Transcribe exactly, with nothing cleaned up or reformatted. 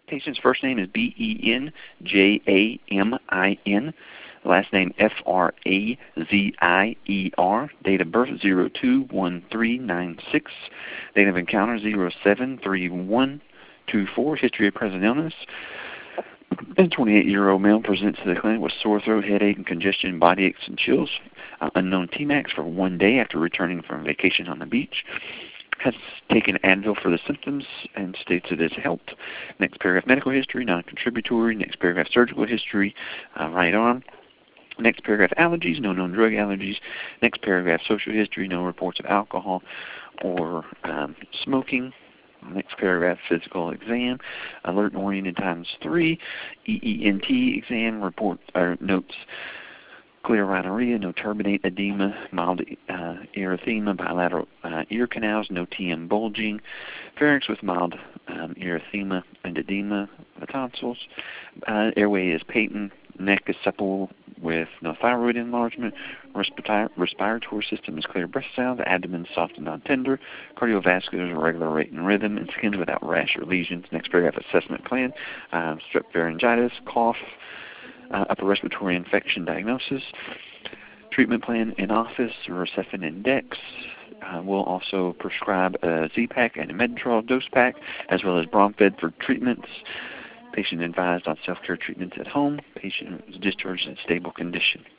Patient's first name is B E N J A M I N. Last name F R A Z I E R. Date of birth zero two one three nine six. Date of encounter zero seven three one two four. History of present illness. A twenty-eight-year-old male presents to the clinic with sore throat, headache, and congestion, body aches, and chills. Uh, unknown T MAX for one day after returning from vacation on the beach. Has taken Advil for the symptoms and states it has helped. Next paragraph, medical history, non-contributory. Next paragraph, surgical history, uh, right arm. Next paragraph, allergies, no known drug allergies. Next paragraph, social history, no reports of alcohol or um, smoking. Next paragraph, physical exam, alert and oriented times three. E E N T exam, report or notes clear rhinorrhea, no turbinate edema, mild uh, erythema, bilateral uh, ear canals, no T M bulging, pharynx with mild um, erythema and edema, the tonsils. Uh, airway is patent, neck is supple with no thyroid enlargement, respiratory, respiratory system is clear breath sound, the abdomen is soft and non-tender, cardiovascular is a regular rate and rhythm, and skin without rash or lesions. Next paragraph, assessment plan, uh, strep pharyngitis, cough, uh, upper respiratory infection diagnosis, treatment plan in office, Rocephin and Dex. Uh, we'll also prescribe a Z-Pak and a Medetrol dose pack, as well as Bromfed for treatments. Patient advised on self-care treatments at home. Patient is discharged in stable condition.